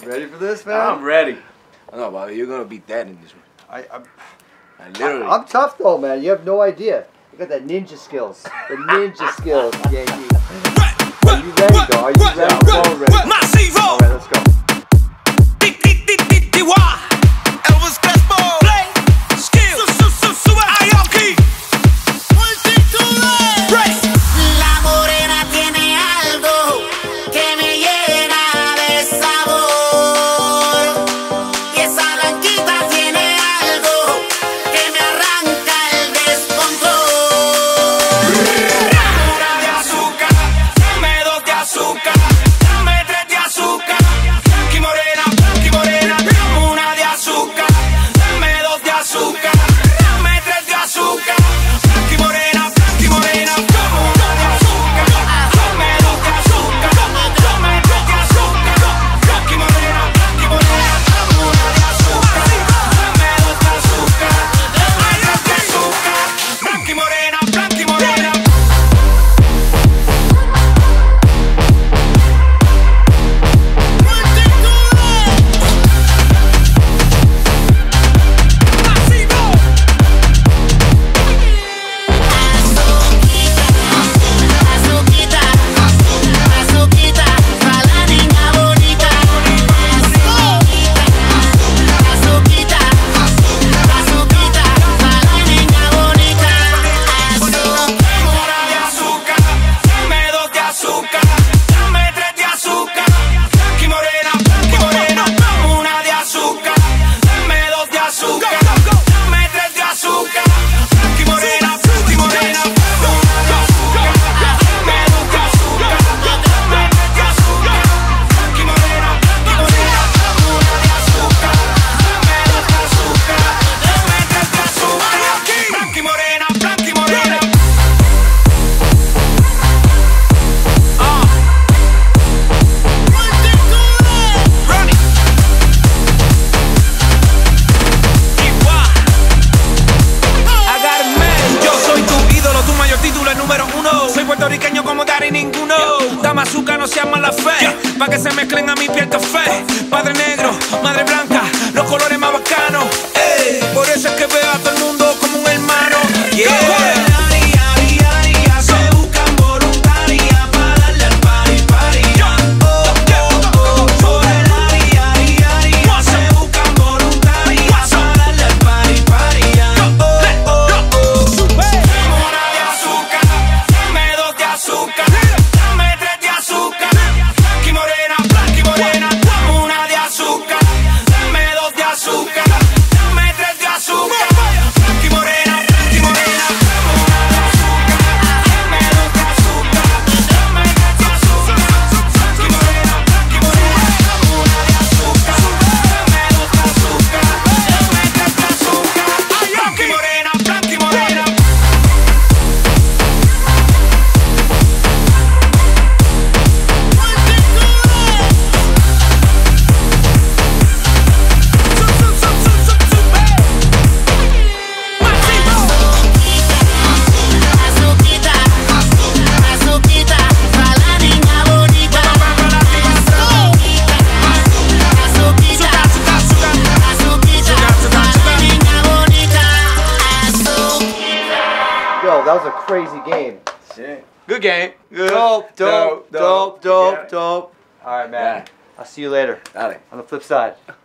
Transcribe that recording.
Ready for this, man? I'm ready. No, Bobby, you're gonna beat that in this one. I'm tough though, man. You have no idea. You got that ninja skills. The ninja skills, Yankee. Are you ready, though? Are you ready? I'm all ready. All right, let's go. Elvis Crespo. Play. Skill. Aoki. La morena tiene algo que me llena de sabor. Y esa blanquita tiene algo que me arranca el descontrol. Una de azúcar, dame dos de azúcar, dame tres de azúcar. Blanqui morena, una de azúcar, dame dos de azúcar, dame tres de azúcar. Blanqui morena, como una de azúcar, dame dos de azúcar, dame tres de azúcar. Blanqui morena, como una de azúcar, dame dos de azúcar, dame tres de azúcar. Blanqui morena, blanqui morena. Azuquita, para la niña bonita. Azuquita, para la niña bonita. Una de azúcar, dame dos de azúcar, dame tres de azúcar. Blanqui morena, una de azúcar, dame dos de azúcar, dame tres de azúcar. Blanqui morena, una de azúcar, dame dos de azúcar, dame tres de azúcar. Blanqui morena, una de azúcar, dame dos de azúcar, dame tres de azúcar. Blanqui morena, blanqui morena. Yo soy tu ídolo, tu mayor título, el número uno. Soy puertorriqueño como Dari ninguno. Dame azúcar, no seas mala fe. Pa' que se mezclen a mi piel café. Padre negro, madre blanca, los colores más bacanos. Por eso es que veo a todo el mundo como un hermano. Se buscan voluntarias para darle al party. Por el se buscan voluntarias para darle al party. Una de azúcar, dame dos de azúcar, dame tres de azúcar. Blanqui morena, una de azúcar, dame dos de azúcar, dame tres de azúcar. Blanqui morena, una de azúcar, dame dos de azúcar, dame tres de azúcar. Blanqui morena, una de azúcar, dame dos de azúcar, dame tres de azúcar. Blanqui morena. Azuquita, para la niña bonita. Azuquita, para la niña bonita. Yo, that was a crazy game. Shit. Good game. Good. Dope. Yeah. All right, man. Yeah. I'll see you later Dale. on the flip side.